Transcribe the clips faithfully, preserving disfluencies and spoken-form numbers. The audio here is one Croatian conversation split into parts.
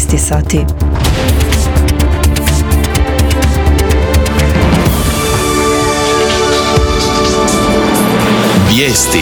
šesnaest sati. Vijesti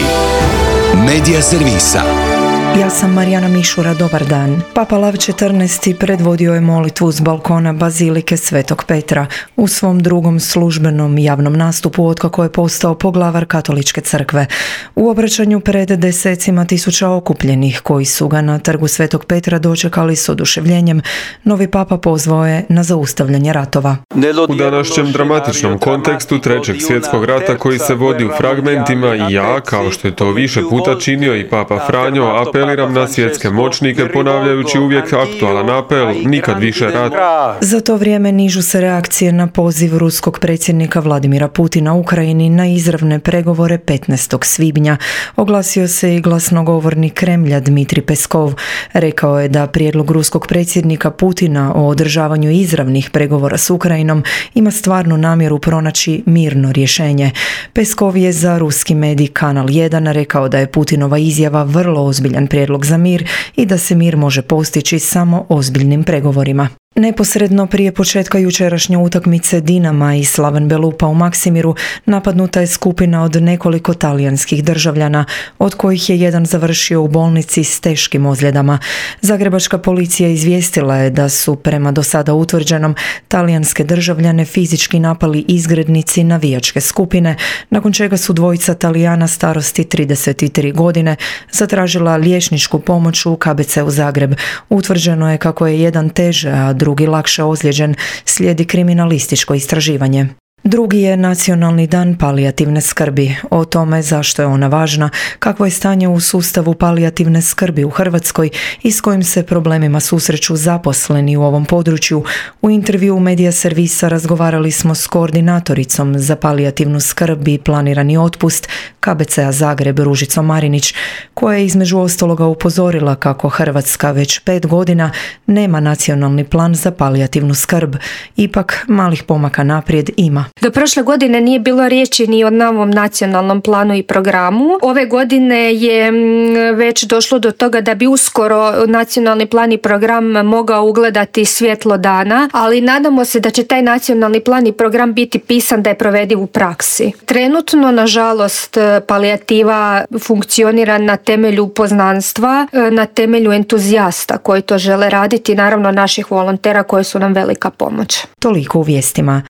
Medija servisa. Ja sam Marijana Mišura, dobar dan. Papa Lav četrnaesti predvodio je molitvu s balkona Bazilike Svetog Petra u svom drugom službenom javnom nastupu otkako je postao poglavar Katoličke crkve. U obraćanju pred desecima tisuća okupljenih koji su ga na trgu Svetog Petra dočekali s oduševljenjem, novi papa pozvao je na zaustavljanje ratova. U današnjem dramatičnom kontekstu Trećeg svjetskog rata koji se vodi u fragmentima i ja, kao što je to više puta činio i papa Franjo, apeliram na svjetske moćnike ponavljajući uvijek aktualan apel, nikad više rat. Za to vrijeme nižu se reakcije na poziv ruskog predsjednika Vladimira Putina Ukrajini na izravne pregovore petnaestog svibnja. Oglasio se i glasnogovornik Kremlja Dmitri Peskov. Rekao je da prijedlog ruskog predsjednika Putina o održavanju izravnih pregovora s Ukrajinom ima stvarnu namjeru pronaći mirno rješenje. Peskov je za ruski medij Kanal jedan rekao da je Putinova izjava vrlo ozbiljan prijedlog za mir i da se mir može postići samo ozbiljnim pregovorima. Neposredno prije početka jučerašnje utakmice Dinama i Slaven Belupa u Maksimiru napadnuta je skupina od nekoliko talijanskih državljana, od kojih je jedan završio u bolnici s teškim ozljedama. Zagrebačka policija izvijestila je da su, prema do sada utvrđenom, talijanske državljane fizički napali izgrednici navijačke skupine, nakon čega su dvojica Talijana starosti trideset tri godine zatražila liječničku pomoć u K B C u Zagreb. Utvrđeno je kako je jedan teže, a drugi lakše ozlijeđen, slijedi kriminalističko istraživanje. Drugi je Nacionalni dan palijativne skrbi. O tome zašto je ona važna, kakvo je stanje u sustavu palijativne skrbi u Hrvatskoj i s kojim se problemima susreću zaposleni u ovom području. U intervju Medija servisa razgovarali smo s koordinatoricom za palijativnu skrb i planirani otpust K B C-a Zagreb Ružicom Marinić, koja je između ostaloga upozorila kako Hrvatska već pet godina nema nacionalni plan za palijativnu skrb. Ipak malih pomaka naprijed ima. Do prošle godine nije bilo riječi ni o novom nacionalnom planu i programu. Ove godine je već došlo do toga da bi uskoro nacionalni plan i program mogao ugledati svjetlo dana, ali nadamo se da će taj nacionalni plan i program biti pisan da je provediv u praksi. Trenutno, nažalost, palijativa funkcionira na temelju poznanstva, na temelju entuzijasta koji to žele raditi, naravno naših volontera koji su nam velika pomoć. Toliko u vijestima.